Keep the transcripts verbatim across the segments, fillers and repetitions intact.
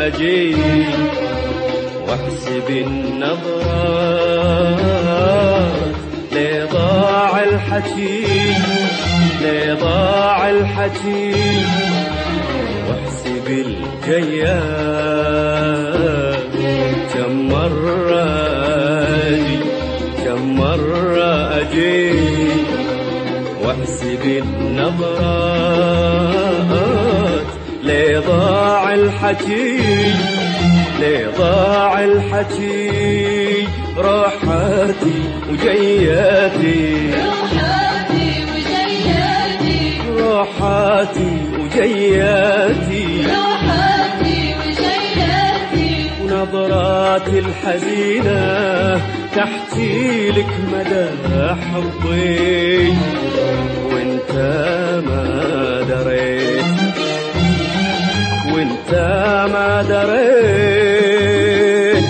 أجي واحسب النظرات ليه ضاع الحكي ليه ضاع الحكي واحسب الجيات كم مرة أجي كم مرة أجي واحسب النظرات ليه ضاع الحكي ليه ضاع الحكي روحاتي وجياتي روحاتي وجياتي روحاتي وجياتي روحاتي وجياتي ونظراتي الحزينة تحكي لك مدى حبي وانت ما دريت وانت ما دريت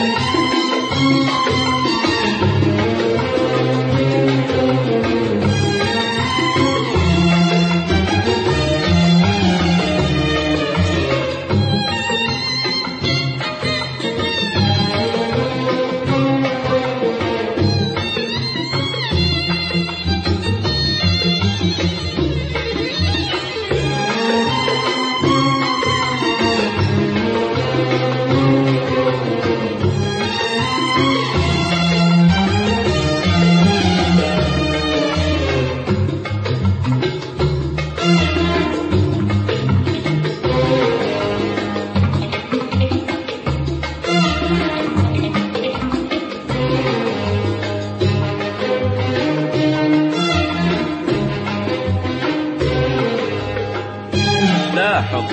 لاحظ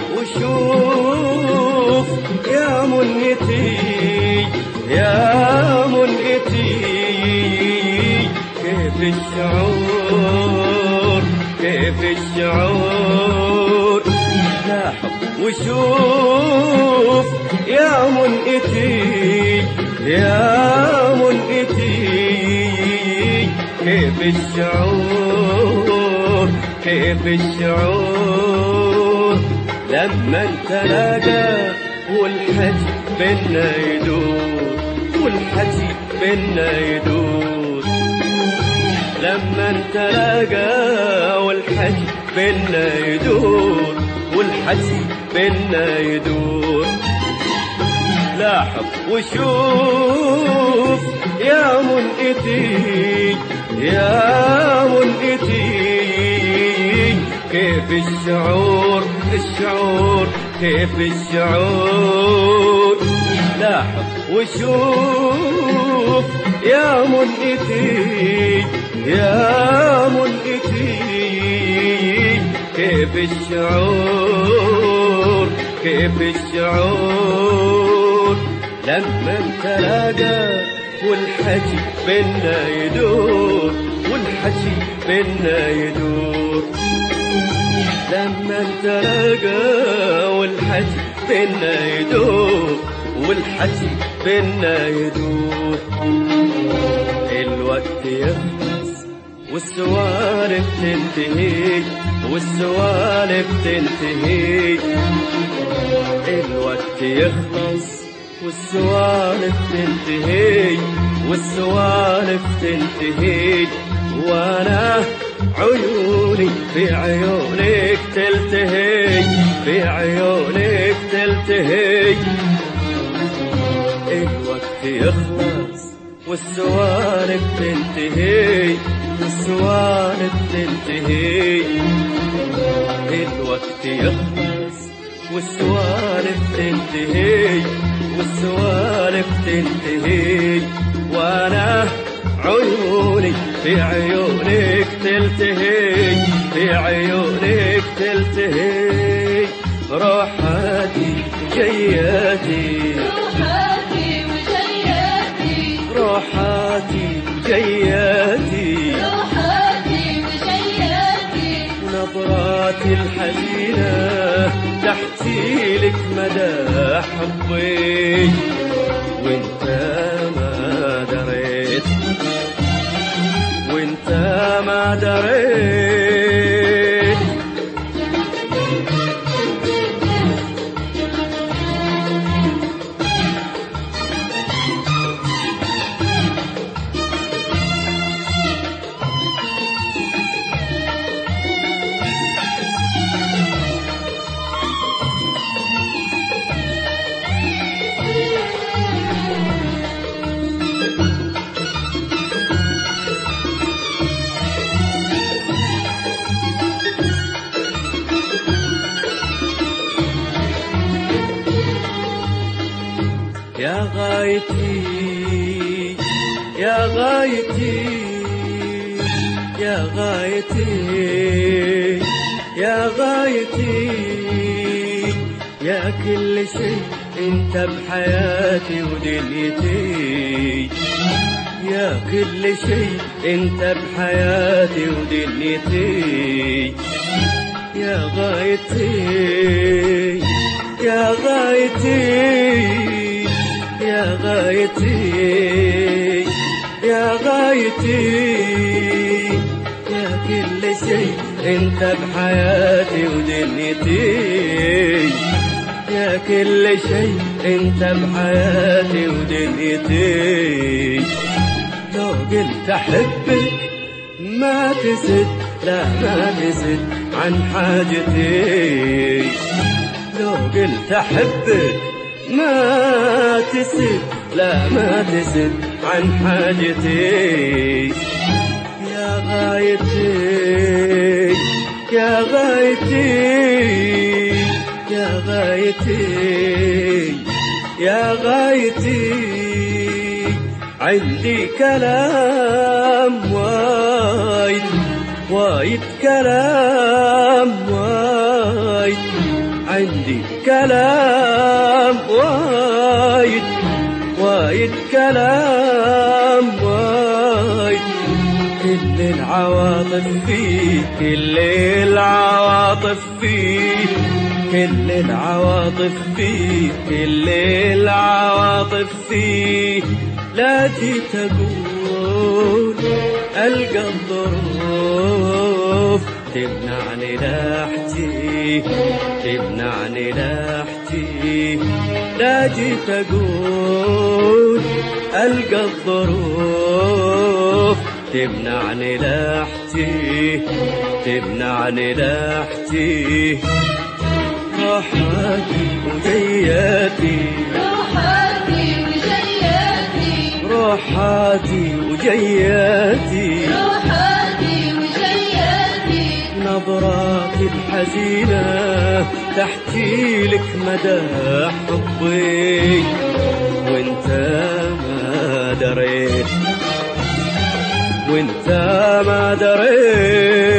وشوف يا منيتي يا منيتي كيف الشعور كيف الشعور لاحظ وشوف يا منيتي يا منيتي كيف الشعور كيف الشعور لما نتلاقى والحكي بينا يدور والحكي بينا يدور لما نتلاقى والحكي بينا يدور والحكي بينا يدور لاحظ وشوف يا منيتي يا منيتي كيف الشعور الشعور كيف الشعور لاحظ وشوف يا منيتي يا منيتي كيف الشعور كيف الشعور لما نتلاقى والحكي بينا يدور والحكي بينا يدور لما نتلاقى والحكي بينا يدور والحكي بينا يدور الوقت يخلص والسوالف تنتهي والسوالف تنتهي الوقت يخلص والسوالف تنتهي والسوالف تنتهي وانا عيوني في عيونك تلتهي في عيونك تلتهي الوقت يخلص والسوالف تنتهي والسوالف تنتهي الوقت يخلص والسوالف تنتهي والسوالف تنتهي وانا عيوني في عيونك تلتهي في عيونك تلتهي روحاتي جياتي روحاتي وجياتي روحاتي جياتي روحاتي وجياتي نظراتي الحزينة تحكي لك مدى حبي وانت ما دريت وانت ما دريت يا غايتي يا غايتي يا غايتي يا غايتي يا كل شيء انت بحياتي ودنيتي، يا كل شيء انت بحياتي ودنيتي، يا غايتي يا غايتي يا غايتي يا غايتي يا كل شيء انت بحياتي ودنيتي، يا كل شيء انت بحياتي ودنيتي. لو قلت احبك ما تزد، لا ما تزد عن حاجتي، لو قلت احبك ما تزد، لا ما تزد عن حاجتي. يا غايتي يا غايتي يا غايتي يا غايتي عندي كلام وايد وايد كلام وايد، عندي كلام وايد وايد كلام وايد، كل العواطف فيه كل العواطف فيه كل العواطف فيه كل العواطف فيه. لا جيت أقول ألقى الظروف تمنعني لاحتي تمنعني لاحتي، لا جيت أقول ألقى الظروف تمنعني لاحتي تمنعني لاحتي. روحاتي وجياتي روحاتي وجياتي روحاتي وجياتي روحاتي وجياتي نظراتي الحزينة تحكي لك مدى حبي وانت ما دريت وانت ما دريت.